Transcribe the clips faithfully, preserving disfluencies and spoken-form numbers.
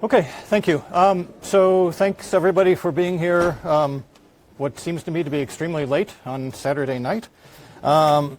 Okay, thank you. Um, so thanks everybody for being here. Um, what seems to me to be extremely late on Saturday night. Um,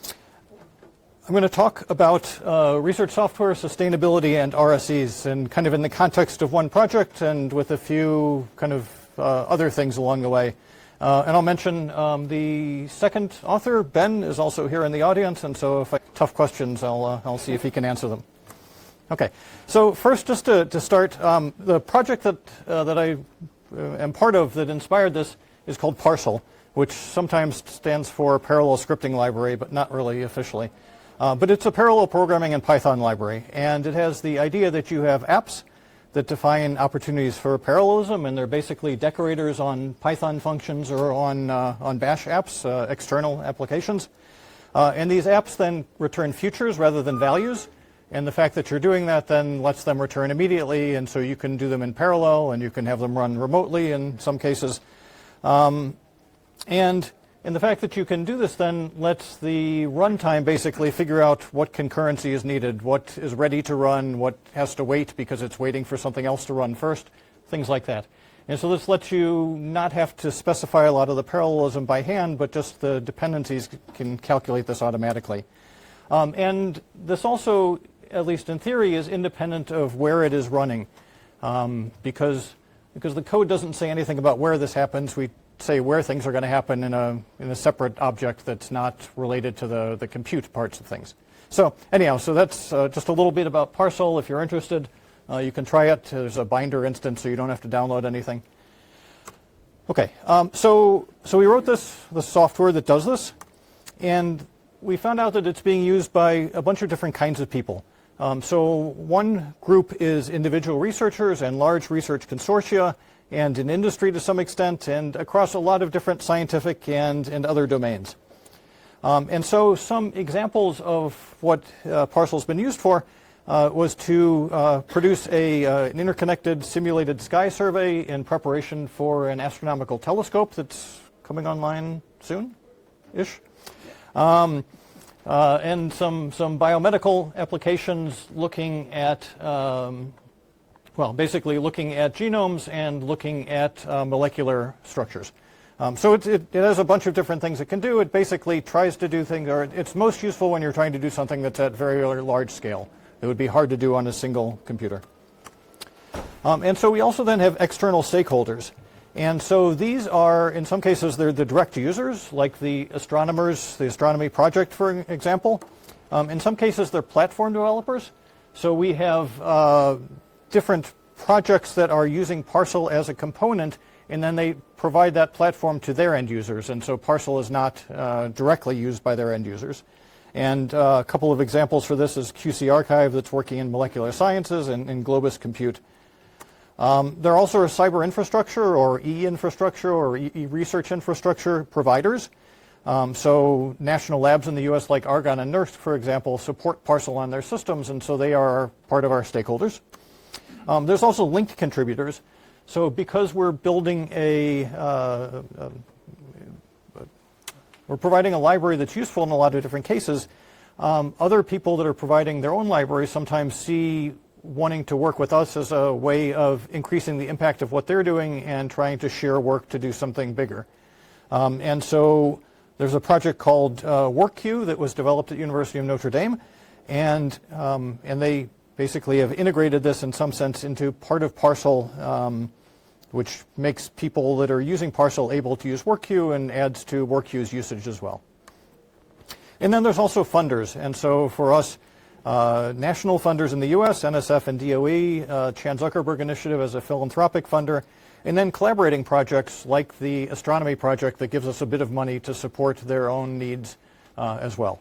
I'm going to talk about uh, research software, sustainability, and R S Es, and kind of in the context of one project and with a few kind of uh, other things along the way. Uh, and I'll mention um, the second author, Ben, is also here in the audience, and so if I have tough questions, I'll, uh, I'll see if he can answer them. Okay, so first, just to, to start, um, the project that, uh, that I uh, am part of that inspired this is called Parsel, which sometimes stands for Parallel Scripting Library, but not really officially. Uh, but it's a parallel programming in Python library, and it has the idea that you have apps that define opportunities for parallelism, and they're basically decorators on Python functions or on, uh, on Bash apps, uh, external applications. Uh, and these apps then return futures rather than values. And the fact that you're doing that then lets them return immediately, and so you can do them in parallel, and you can have them run remotely in some cases. Um, and, and the fact that you can do this then lets the runtime basically figure out what concurrency is needed, what is ready to run, what has to wait because it's waiting for something else to run first, things like that. And so this lets you not have to specify a lot of the parallelism by hand, but just the dependencies can calculate this automatically. Um, and this also, at least in theory, is independent of where it is running, um, because because the code doesn't say anything about where this happens. We say where things are going to happen in a in a separate object that's not related to the the compute parts of things. So anyhow, so that's uh, just a little bit about Parsel. If you're interested, uh, you can try it. There's a binder instance, so you don't have to download anything. Okay, um, so so we wrote this the software that does this, and we found out that it's being used by a bunch of different kinds of people. Um, so one group is individual researchers and large research consortia and in industry to some extent and across a lot of different scientific and, and other domains. Um, and so some examples of what uh, Parsel's been used for uh, was to uh, produce a, uh, an interconnected simulated sky survey in preparation for an astronomical telescope that's coming online soon-ish. Um, Uh, and some, some biomedical applications looking at, um, well, basically looking at genomes and looking at uh, molecular structures. Um, so it, it, it has a bunch of different things it can do. It basically tries to do things, or it's most useful when you're trying to do something that's at very large scale. It would be hard to do on a single computer. Um, and so we also then have external stakeholders. And so these are, in some cases, they're the direct users, like the astronomers, the astronomy project, for example. Um, in some cases, they're platform developers. So we have uh, different projects that are using Parsel as a component, and then they provide that platform to their end users. And so Parsel is not uh, directly used by their end users. And uh, a couple of examples for this is Q C Archive, that's working in molecular sciences, and, and Globus Compute. Um, there are also cyber infrastructure or e-infrastructure or e-research infrastructure providers. Um, so national labs in the U S like Argonne and NERSC, for example, support Parsel on their systems, and so they are part of our stakeholders. Um, there's also linked contributors. So because we're building a, uh, uh, we're providing a library that's useful in a lot of different cases, um, other people that are providing their own libraries sometimes see wanting to work with us as a way of increasing the impact of what they're doing and trying to share work to do something bigger. Um, and so there's a project called uh, WorkQ that was developed at University of Notre Dame, and, um, and they basically have integrated this in some sense into part of Parsel, um, which makes people that are using Parsel able to use WorkQ and adds to WorkQ's usage as well. And then there's also funders, and so for us, Uh, national funders in the U S, N S F and D O E, uh, Chan Zuckerberg Initiative as a philanthropic funder, and then collaborating projects like the astronomy project that gives us a bit of money to support their own needs uh, as well.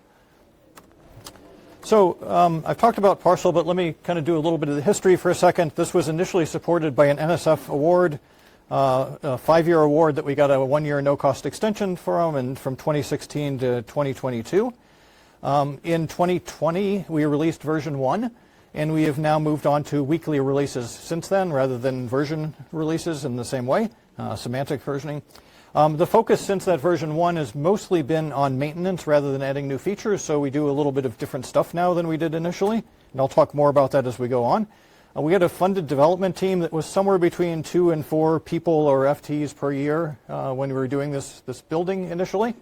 So um, I've talked about Parsel, but let me kind of do a little bit of the history for a second. This was initially supported by an N S F award, uh, a five-year award that we got a one-year no-cost extension from, and from twenty sixteen to twenty twenty-two. Um, in twenty twenty, we released version one, and we have now moved on to weekly releases since then, rather than version releases in the same way, uh, semantic versioning. Um, the focus since that version one has mostly been on maintenance rather than adding new features, so we do a little bit of different stuff now than we did initially, and I'll talk more about that as we go on. Uh, we had a funded development team that was somewhere between two and four people or F Ts per year uh, when we were doing this, this building initially.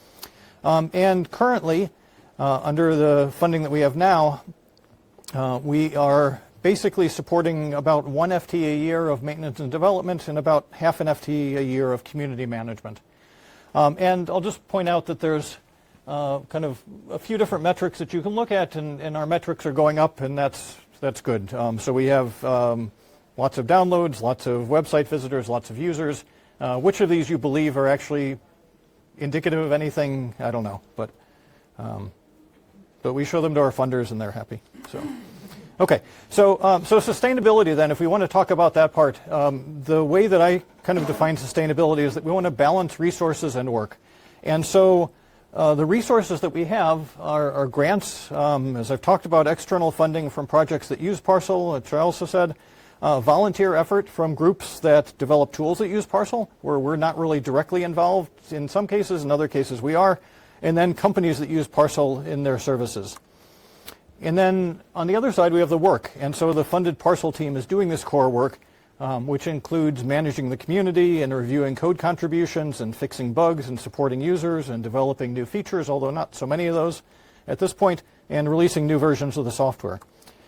Um, and currently, uh, under the funding that we have now, uh, we are basically supporting about one F T a year of maintenance and development and about half an F T a year of community management. Um, and I'll just point out that there's uh, kind of a few different metrics that you can look at, and, and our metrics are going up, and that's that's good. Um, so we have um, lots of downloads, lots of website visitors, lots of users. Uh, which of these you believe are actually indicative of anything? I don't know, but um, but we show them to our funders, and they're happy. So. Okay, so um, so sustainability then, if we want to talk about that part, um, the way that I kind of define sustainability is that we want to balance resources and work. And so uh, the resources that we have are, are grants, um, as I've talked about, external funding from projects that use Parsel, which I also said, uh, volunteer effort from groups that develop tools that use Parsel, where we're not really directly involved in some cases, in other cases we are, and then companies that use Parsel in their services. And then on the other side, we have the work. And so the funded Parsel team is doing this core work, um, which includes managing the community and reviewing code contributions and fixing bugs and supporting users and developing new features, although not so many of those at this point, and releasing new versions of the software.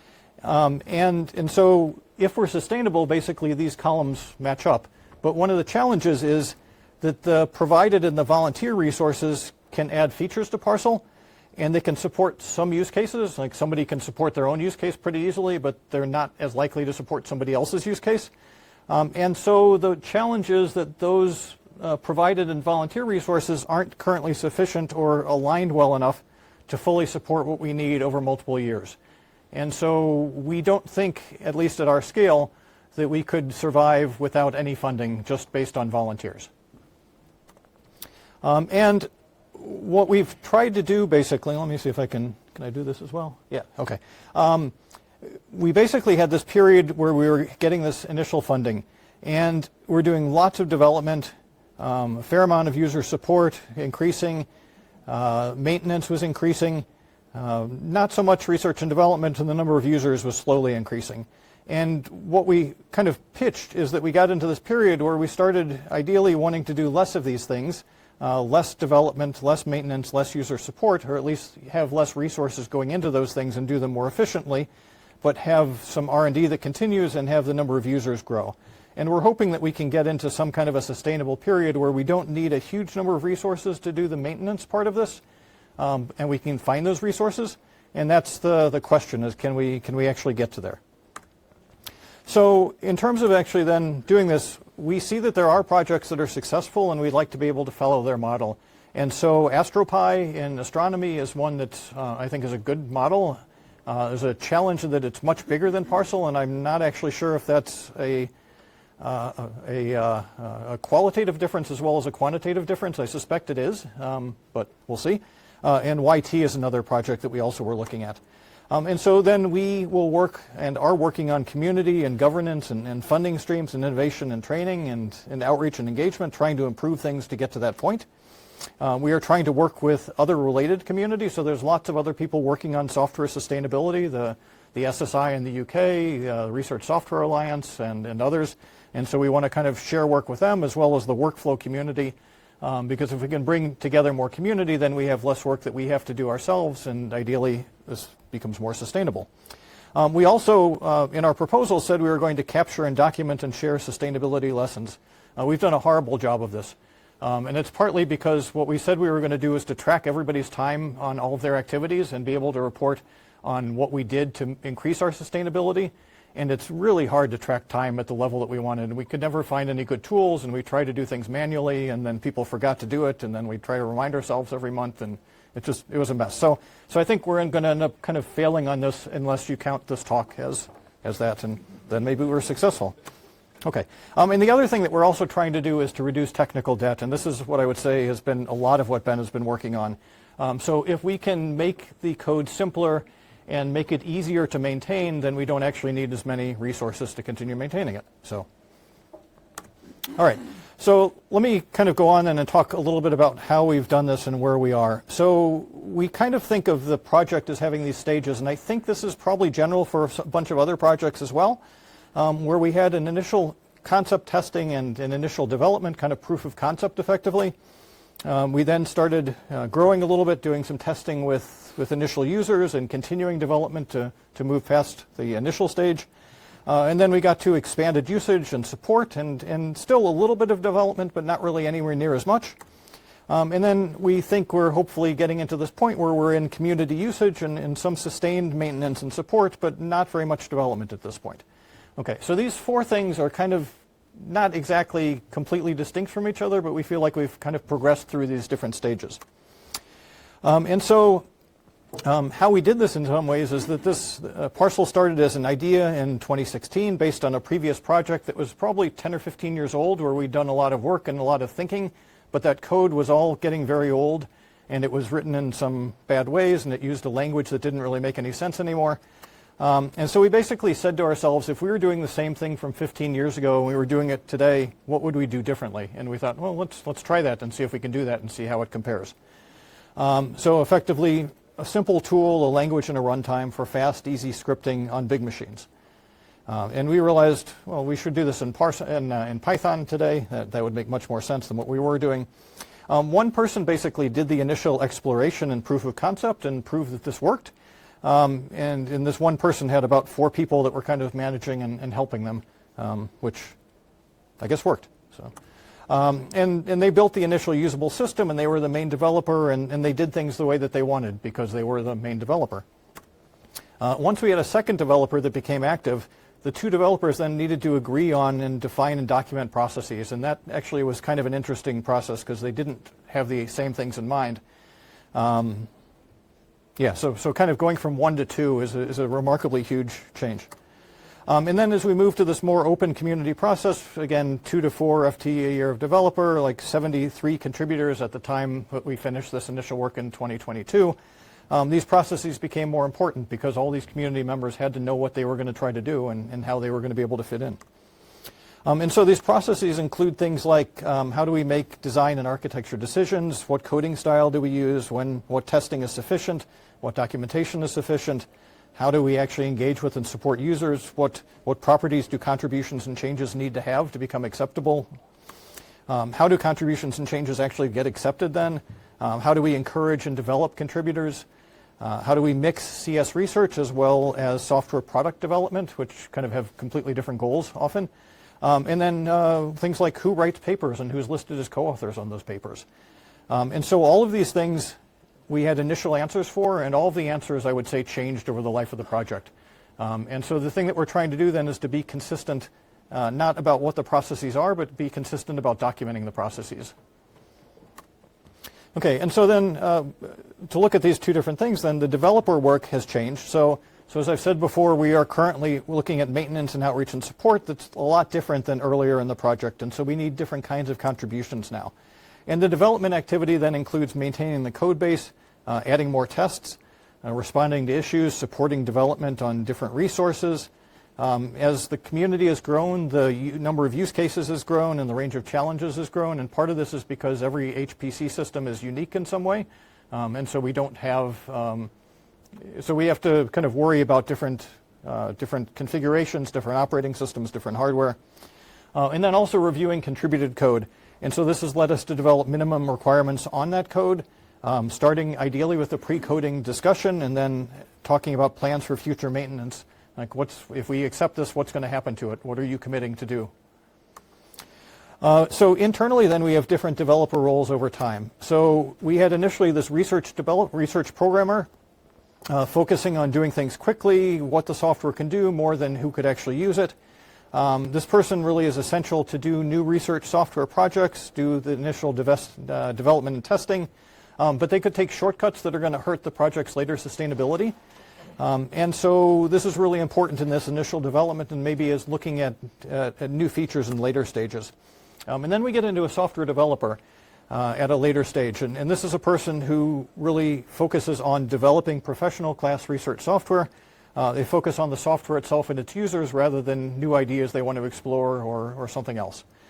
Um, and, and so if we're sustainable, basically these columns match up. But one of the challenges is that the provided and the volunteer resources can add features to Parsel, and they can support some use cases, like somebody can support their own use case pretty easily, but they're not as likely to support somebody else's use case. Um, and so the challenge is that those uh, provided and volunteer resources aren't currently sufficient or aligned well enough to fully support what we need over multiple years. And so we don't think, at least at our scale, that we could survive without any funding just based on volunteers. Um, and what we've tried to do, basically, let me see if I can, can I do this as well? Yeah, okay. Um, we basically had this period where we were getting this initial funding, and we're doing lots of development, um, a fair amount of user support increasing, uh, maintenance was increasing, uh, not so much research and development, and the number of users was slowly increasing. And what we kind of pitched is that we got into this period where we started ideally wanting to do less of these things, Uh, less development, less maintenance, less user support, or at least have less resources going into those things and do them more efficiently, but have some R and D that continues and have the number of users grow. And we're hoping that we can get into some kind of a sustainable period where we don't need a huge number of resources to do the maintenance part of this, um, and we can find those resources. And that's the, the question, is can we, can we actually get to there? So in terms of actually then doing this, we see that there are projects that are successful, and we'd like to be able to follow their model. And so AstroPi in astronomy is one that uh, I think is a good model. Uh, there's a challenge that it's much bigger than Parsel, and I'm not actually sure if that's a, uh, a, uh, a qualitative difference as well as a quantitative difference. I suspect it is, um, but we'll see. Uh, and Y T is another project that we also were looking at. Um, and so then we will work and are working on community and governance and, and funding streams and innovation and training and, and outreach and engagement, trying to improve things to get to that point. Uh, we are trying to work with other related communities, so there's lots of other people working on software sustainability, the, the S S I in the U K, uh, Research Software Alliance, and, and others. And so we want to kind of share work with them as well as the workflow community, um, because if we can bring together more community, then we have less work that we have to do ourselves, and ideally this becomes more sustainable. Um, we also, uh, in our proposal, said we were going to capture and document and share sustainability lessons. Uh, we've done a horrible job of this. Um, and it's partly because what we said we were going to do is to track everybody's time on all of their activities and be able to report on what we did to increase our sustainability. And it's really hard to track time at the level that we wanted. And we could never find any good tools, and we tried to do things manually, and then people forgot to do it, and then we try to remind ourselves every month, and it just, it was a mess. So, so I think we're going to end up kind of failing on this unless you count this talk as, as that, and then maybe we're successful. Okay, um, and the other thing that we're also trying to do is to reduce technical debt, and this is what I would say has been a lot of what Ben has been working on. Um, so if we can make the code simpler and make it easier to maintain, then we don't actually need as many resources to continue maintaining it. So, all right. So let me kind of go on and talk a little bit about how we've done this and where we are. So we kind of think of the project as having these stages, and I think this is probably general for a bunch of other projects as well, um, where we had an initial concept testing and an initial development, kind of proof of concept effectively. Um, we then started uh, growing a little bit, doing some testing with, with initial users and continuing development to, to move past the initial stage. Uh, and then we got to expanded usage and support and, and still a little bit of development, but not really anywhere near as much. Um, and then we think we're hopefully getting into this point where we're in community usage and, and some sustained maintenance and support, but not very much development at this point. Okay, so these four things are kind of not exactly completely distinct from each other, but we feel like we've kind of progressed through these different stages. Um, and so um, how we did this in some ways is that this uh, Parsel started as an idea in twenty sixteen based on a previous project that was probably ten or fifteen years old, where we'd done a lot of work and a lot of thinking, but that code was all getting very old, and it was written in some bad ways, and it used a language that didn't really make any sense anymore. Um, and so we basically said to ourselves, if we were doing the same thing from fifteen years ago and we were doing it today, what would we do differently? And we thought, well, let's, let's try that and see if we can do that and see how it compares. Um, so effectively, a simple tool, a language and a runtime for fast, easy scripting on big machines. Uh, and we realized, well, we should do this in, Pars in, uh, in Python today. That, that would make much more sense than what we were doing. Um, one person basically did the initial exploration and proof of concept and proved that this worked. Um, and, and this one person had about four people that were kind of managing and, and helping them, um, which I guess worked. So, um, and, and they built the initial usable system, and they were the main developer, and, and they did things the way that they wanted because they were the main developer. Uh, once we had a second developer that became active, the two developers then needed to agree on and define and document processes, and that actually was kind of an interesting process because they didn't have the same things in mind. Um, Yeah, so, so kind of going from one to two is a, is a remarkably huge change. Um, and then as we move to this more open community process, again, two to four F T a year of developer, like seventy-three contributors at the time that we finished this initial work in twenty twenty-two, um, these processes became more important because all these community members had to know what they were going to try to do and, and how they were going to be able to fit in. Um, and so these processes include things like um, how do we make design and architecture decisions, what coding style do we use, when, what testing is sufficient, what documentation is sufficient, how do we actually engage with and support users, what, what properties do contributions and changes need to have to become acceptable, um, how do contributions and changes actually get accepted then, um, how do we encourage and develop contributors, uh, how do we mix C S research as well as software product development, which kind of have completely different goals often. Um, and then uh, things like who writes papers and who's listed as co-authors on those papers. Um, and so all of these things we had initial answers for, and all of the answers, I would say, changed over the life of the project. Um, and so the thing that we're trying to do then is to be consistent, uh, not about what the processes are, but be consistent about documenting the processes. Okay, and so then uh, to look at these two different things, then the developer work has changed. So So as I've said before, we are currently looking at maintenance and outreach and support that's a lot different than earlier in the project, and so we need different kinds of contributions now. And the development activity then includes maintaining the code base, uh, adding more tests, uh, responding to issues, supporting development on different resources. Um, as the community has grown, the number of use cases has grown and the range of challenges has grown, and part of this is because every H P C system is unique in some way, um, and so we don't have um, So we have to kind of worry about different, uh, different configurations, different operating systems, different hardware. Uh, and then also reviewing contributed code. And so this has led us to develop minimum requirements on that code, um, starting ideally with a pre-coding discussion and then talking about plans for future maintenance. Like what's, if we accept this, what's going to happen to it? What are you committing to do? Uh, so internally then we have different developer roles over time. So we had initially this research, develop, research programmer Uh, focusing on doing things quickly, what the software can do more than who could actually use it. Um, this person really is essential to do new research software projects, do the initial uh, development and testing, um, but they could take shortcuts that are going to hurt the project's later sustainability. Um, and so this is really important in this initial development and maybe as looking at, uh, at new features in later stages. Um, and then we get into a software developer Uh, at a later stage. And, and this is a person who really focuses on developing professional class research software. Uh, they focus on the software itself and its users rather than new ideas they want to explore or, or something else.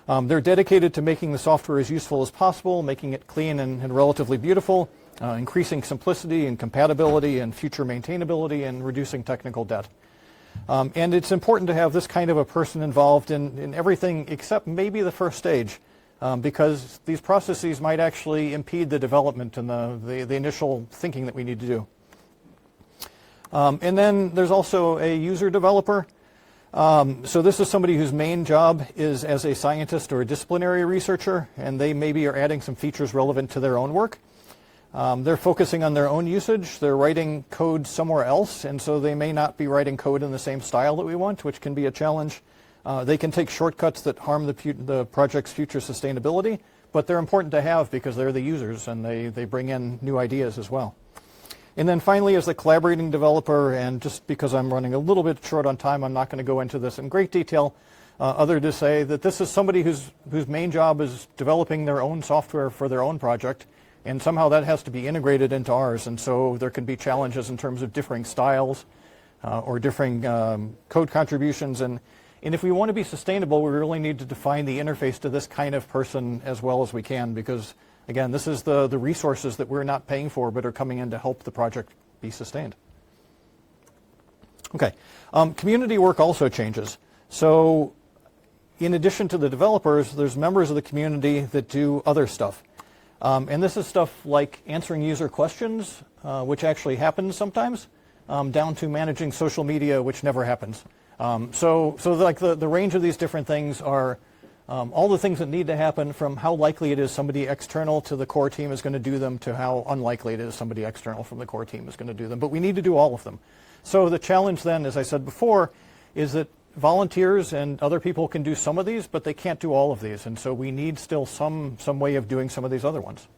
Um, they're dedicated to making the software as useful as possible, making it clean and, and relatively beautiful, uh, increasing simplicity and compatibility and future maintainability, and reducing technical debt. Um, and it's important to have this kind of a person involved in, in everything except maybe the first stage, um, because these processes might actually impede the development and the, the, the initial thinking that we need to do. Um, and then there's also a user developer. Um, so this is somebody whose main job is as a scientist or a disciplinary researcher, and they maybe are adding some features relevant to their own work. Um, they're focusing on their own usage. They're writing code somewhere else, and so they may not be writing code in the same style that we want, which can be a challenge. Uh, they can take shortcuts that harm the, pu the project's future sustainability, but they're important to have because they're the users and they, they bring in new ideas as well. And then finally, as the collaborating developer, and just because I'm running a little bit short on time, I'm not going to go into this in great detail, uh, other to say that this is somebody whose, whose main job is developing their own software for their own project, and somehow that has to be integrated into ours, and so there can be challenges in terms of differing styles uh, or differing um, code contributions. And, and if we want to be sustainable, we really need to define the interface to this kind of person as well as we can, because again, this is the, the resources that we're not paying for but are coming in to help the project be sustained. Okay, um, community work also changes. So in addition to the developers, there's members of the community that do other stuff. Um, and this is stuff like answering user questions, uh, which actually happens sometimes, um, down to managing social media, which never happens. Um, so so like the, the range of these different things are Um, all the things that need to happen, from how likely it is somebody external to the core team is going to do them to how unlikely it is somebody external from the core team is going to do them. But we need to do all of them. So the challenge then, as I said before, is that volunteers and other people can do some of these, but they can't do all of these. And so we need still some, some way of doing some of these other ones.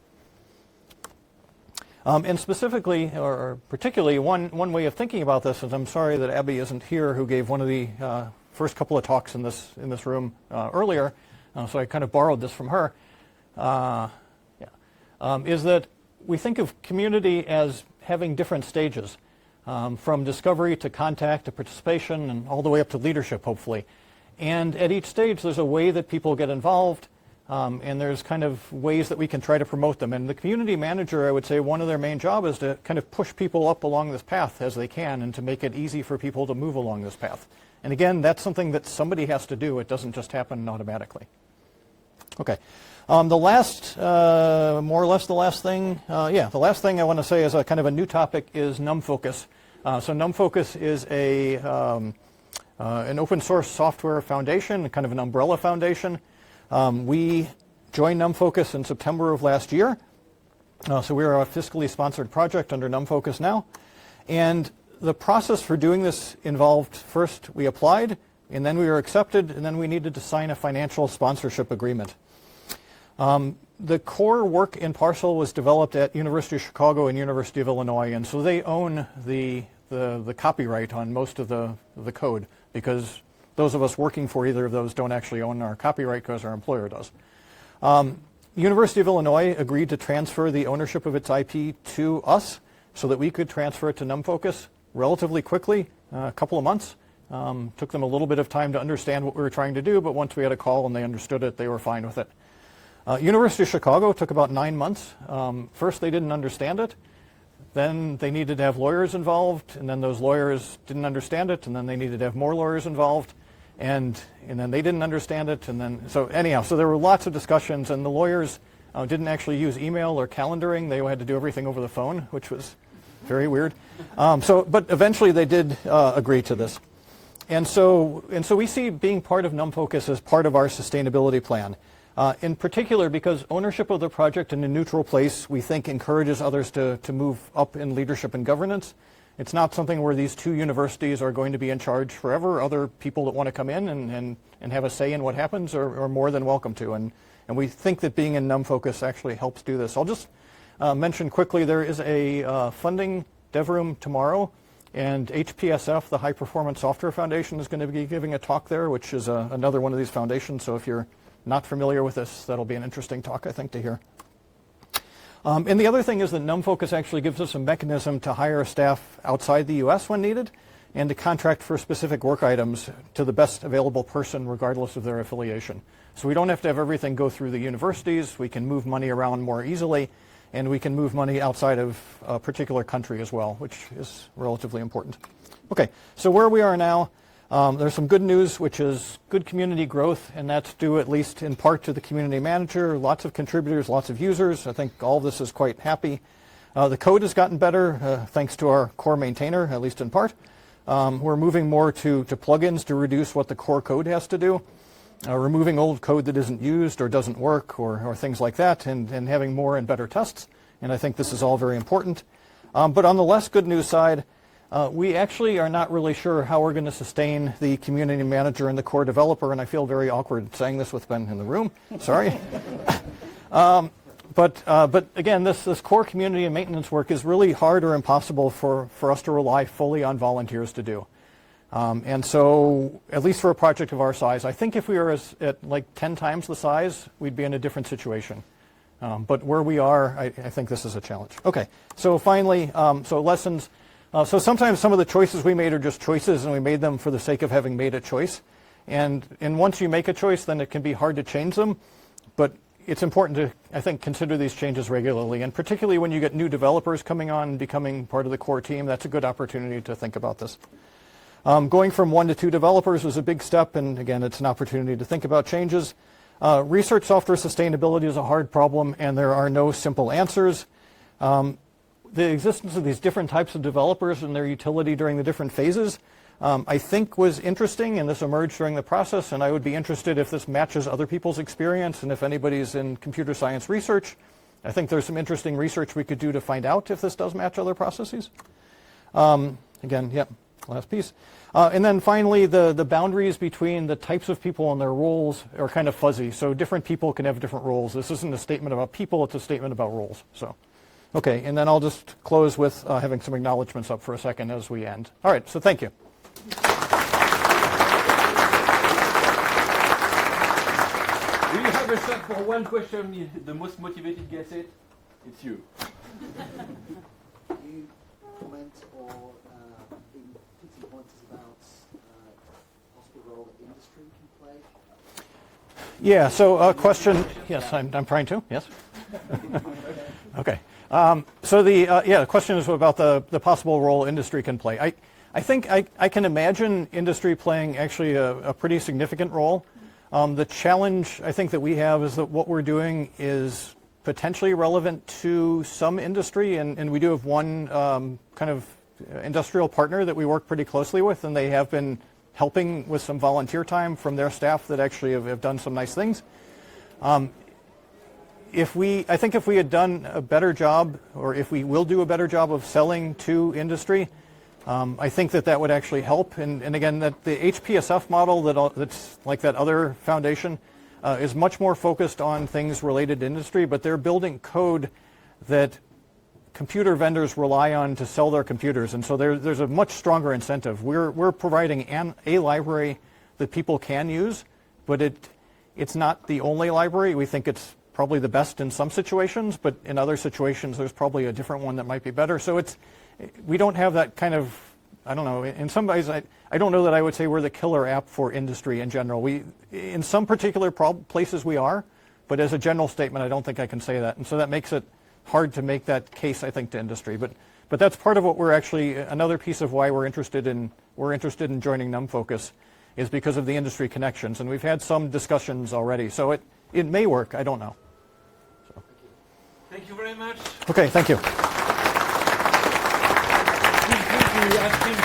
Um, and specifically, or particularly, one, one way of thinking about this, and I'm sorry that Abby isn't here, who gave one of the uh, first couple of talks in this in this room uh, earlier, uh, so I kind of borrowed this from her, uh, yeah, um, is that we think of community as having different stages, um, from discovery to contact to participation and all the way up to leadership, hopefully. And at each stage, there's a way that people get involved, um, and there's kind of ways that we can try to promote them. And the community manager, I would say, one of their main job is to kind of push people up along this path as they can and to make it easy for people to move along this path. And again, that's something that somebody has to do. It doesn't just happen automatically. Okay. Um, the last, uh, more or less the last thing, uh, yeah, the last thing I want to say is a kind of a new topic is NumFocus. Uh, so NumFocus is a, um, uh, an open source software foundation, kind of an umbrella foundation. Um, we joined NumFocus in September of last year. Uh, so we are a fiscally sponsored project under NumFocus now. And the process for doing this involved, first we applied, and then we were accepted, and then we needed to sign a financial sponsorship agreement. Um, the core work in Parsel was developed at University of Chicago and University of Illinois, and so they own the, the, the copyright on most of the, the code, because those of us working for either of those don't actually own our copyright because our employer does. Um, University of Illinois agreed to transfer the ownership of its I P to us so that we could transfer it to NumFocus relatively quickly, uh, a couple of months. Um, took them a little bit of time to understand what we were trying to do, but once we had a call and they understood it, they were fine with it. Uh, University of Chicago took about nine months. Um, first, they didn't understand it. Then they needed to have lawyers involved, and then those lawyers didn't understand it, and then they needed to have more lawyers involved, and, and then they didn't understand it, and then, so anyhow, so there were lots of discussions, and the lawyers uh, didn't actually use email or calendaring. They had to do everything over the phone, which was very weird. Um, so, but eventually they did uh, agree to this. And so, and so we see being part of NumFocus as part of our sustainability plan. Uh, in particular, because ownership of the project in a neutral place, we think, encourages others to, to move up in leadership and governance. It's not something where these two universities are going to be in charge forever. Other people that want to come in and, and, and have a say in what happens are, are more than welcome to. And, and we think that being in NumFocus actually helps do this. I'll just Uh, mention quickly, there is a uh, funding dev room tomorrow, and H P S F, the High Performance Software Foundation, is going to be giving a talk there, which is uh, another one of these foundations. So if you're not familiar with this, that'll be an interesting talk, I think, to hear. Um, and the other thing is that NumFocus actually gives us a mechanism to hire staff outside the U S when needed. and to contract for specific work items to the best available person regardless of their affiliation. So we don't have to have everything go through the universities. We can move money around more easily, and we can move money outside of a particular country as well, which is relatively important. Okay, so where we are now, um, there's some good news, which is good community growth, and that's due at least in part to the community manager, lots of contributors, lots of users. I think all of this is quite happy. Uh, the code has gotten better uh, thanks to our core maintainer, at least in part. Um, we're moving more to, to plugins to reduce what the core code has to do, uh, removing old code that isn't used or doesn't work or, or things like that, and, and having more and better tests. And I think this is all very important. Um, but on the less good news side, uh, we actually are not really sure how we're going to sustain the community manager and the core developer, and I feel very awkward saying this with Ben in the room. Sorry. um, But, uh, but again, this, this core community and maintenance work is really hard or impossible for, for us to rely fully on volunteers to do. Um, and so, at least for a project of our size, I think if we were as, at like ten times the size, we'd be in a different situation. Um, but where we are, I, I think this is a challenge. Okay, so finally, um, so lessons. Uh, so sometimes some of the choices we made are just choices, and we made them for the sake of having made a choice. And, and once you make a choice, then it can be hard to change them. But it's important to, I think, consider these changes regularly, and particularly when you get new developers coming on and becoming part of the core team, that's a good opportunity to think about this. Um, going from one to two developers was a big step, and again, it's an opportunity to think about changes. Uh, research software sustainability is a hard problem, and there are no simple answers. Um, the existence of these different types of developers and their utility during the different phases Um, I think was interesting, and this emerged during the process, and I would be interested if this matches other people's experience, and if anybody's in computer science research. I think there's some interesting research we could do to find out if this does match other processes. Um, again, yep, last piece. Uh, and then finally, the, the boundaries between the types of people and their roles are kind of fuzzy, so different people can have different roles. This isn't a statement about people, it's a statement about roles. So, okay, and then I'll just close with uh, having some acknowledgments up for a second as we end. All right, so thank you. Do you have a shot for one question? The most motivated guess it? It's you. Can you comment or uh, in fifty pointers about uh, possible role that industry can play? Yeah, so a uh, question, yes, I'm, I'm trying to, yes. Okay, um, so the, uh, yeah, the question is about the, the possible role industry can play. I, I think I, I can imagine industry playing actually a, a pretty significant role. Um, the challenge I think that we have is that what we're doing is potentially relevant to some industry, and, and we do have one um, kind of industrial partner that we work pretty closely with, and they have been helping with some volunteer time from their staff that actually have, have done some nice things. Um, if we, I think if we had done a better job, or if we will do a better job of selling to industry, Um, I think that that would actually help, and, and again, that the H P S F model that all, that's like that other foundation uh, is much more focused on things related to industry, but they're building code that computer vendors rely on to sell their computers, and so there, there's a much stronger incentive. We're, we're providing an, a library that people can use, but it, it's not the only library. We think it's probably the best in some situations, but in other situations there's probably a different one that might be better. So it's we don't have that kind of, I don't know, in some ways, I, I don't know that I would say we're the killer app for industry in general. We, in some particular prob- places we are, but as a general statement, I don't think I can say that. And so that makes it hard to make that case, I think, to industry. But, but that's part of what we're actually, another piece of why we're interested in, we're interested in joining NumFocus is because of the industry connections. And we've had some discussions already. So it, it may work, I don't know. So. Thank you very much. Okay, thank you. Feel free to ask him